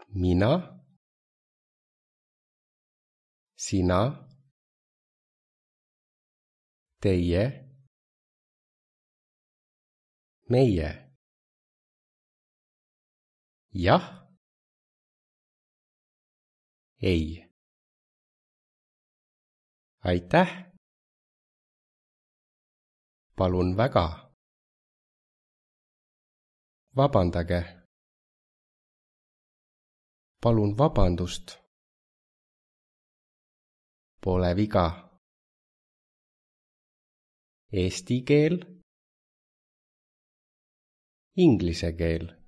mina, sina, teie, meie. Jah, ei. Aitäh. Palun väga. Vabandage. Palun vabandust. Pole viga. Eesti keel, inglise keel.